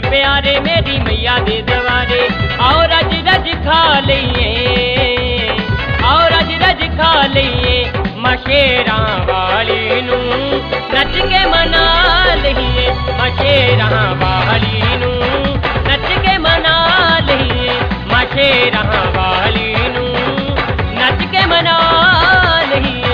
प्यारे मेरी मैया दे दवारे। आओ रज रज खा लईए, आओ रज रज खा लईए, मशेरा वाली नू नच के मना लईए, मशेरा वाली नू नच के मना लईए, मशेरा वाली नू नच के मना लईए।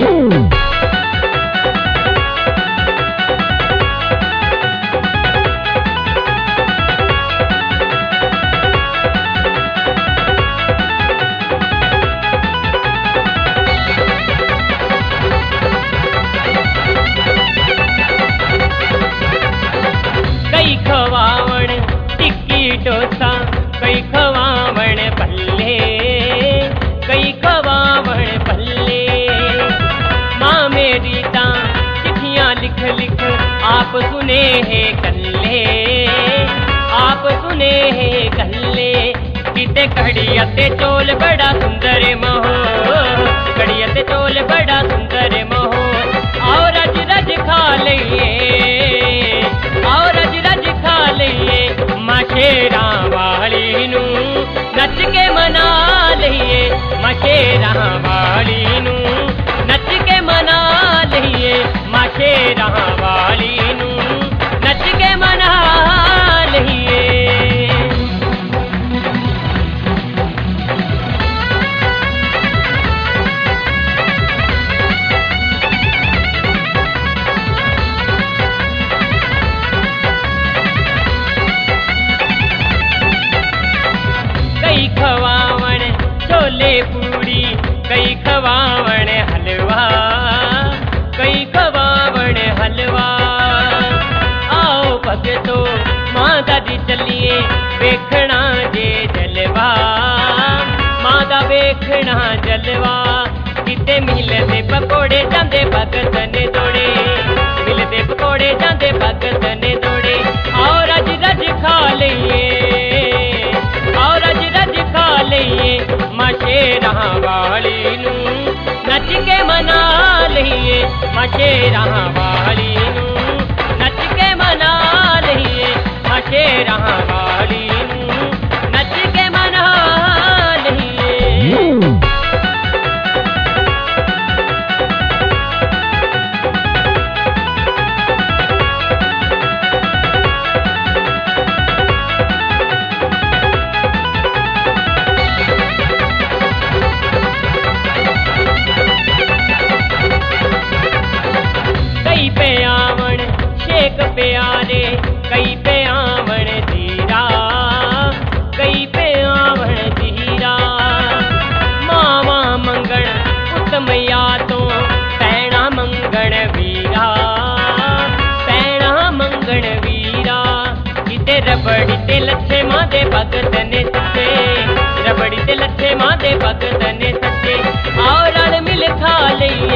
कई खवावण टिक्की डोसा, कई खवावण भल्ले, कई खवावण भल्ले। माँ मेरी ता चिट्ठियाँ लिख लिख आप सुने हैं कल्ले, आप सुने हैं कल्ले। किते कड़ियते चोल बड़ा सुंदर महो, कड़ियते चोल बड़ा सुंदर महो। आओ रज रज खा लईए, आओ रज रज खा लईए, मशेरा वाली नू नच के मना लईए, मशेरा वाली नू नच के मना लईए, मशेरा वाली नू नच के मना लईए। कई खवावण छोले पूड़ी, कई खवावण हलवा, कई खवावण हलवा। आओ भगतो माता दी चलिए, वेखना जे जलवा, माता वेखना जलवा। किते मिलदे पकोड़े जांदे भगत ने दौड़े, मिलदे पकोड़े जांदे भगत ने दौड़े। आओ रज रज खा लईए, आओ रज रज खा लईए, मशेरा वाली नू नच के मना लईए, मशेरा वाली नू नच के मना लईए, मशेरा वाली नू नच के मना लईए। कई प्यावण शेक प्यारे, कई प्यावण जीरा, कई प्यावण जीरा। मावा मंगण उत्तमया तो पैणा मंगण वीरा, पैणा मंगण वीरा। किते रबड़ी ते लच्छे मां दे भगत ने सच्चे, रबड़ी ते लच्छे मां दे भगत ने सच्चे। आओ रल मिल खा लईए,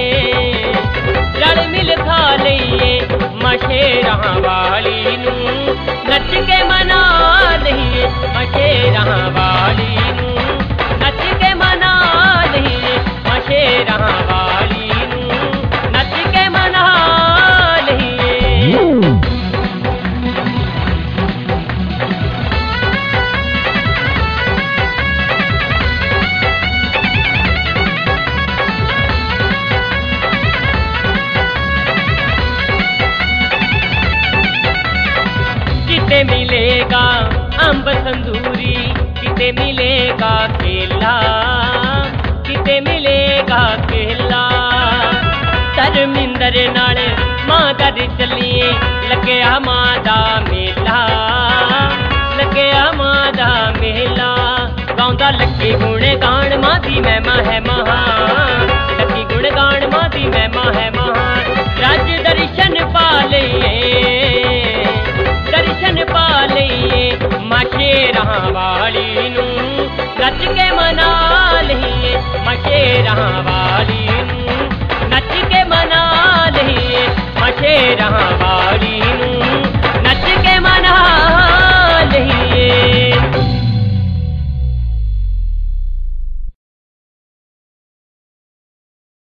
रल मिल खा लईए, मशेरा वाली नू नच के मना लईए, मशेरा वाली नू नच के मना लईए, मशेरा वाली नू नच के मना लईए। किते मिलेगा अंब संदूरी, किते मिलेगा केला, किते मिलेगा केला। धर्मिंदर नाल माता दी चलिए, लग्या मां दा मेला, लग्या मां दा मेला। गाउंदा लक्की गुण गान मां दी महिमा है महान, लक्की गुण गान मां दी महिमा है महान। रज दर्शन पा लईए, दर्शन पा लईए, मशेरा वाली नू नच के मना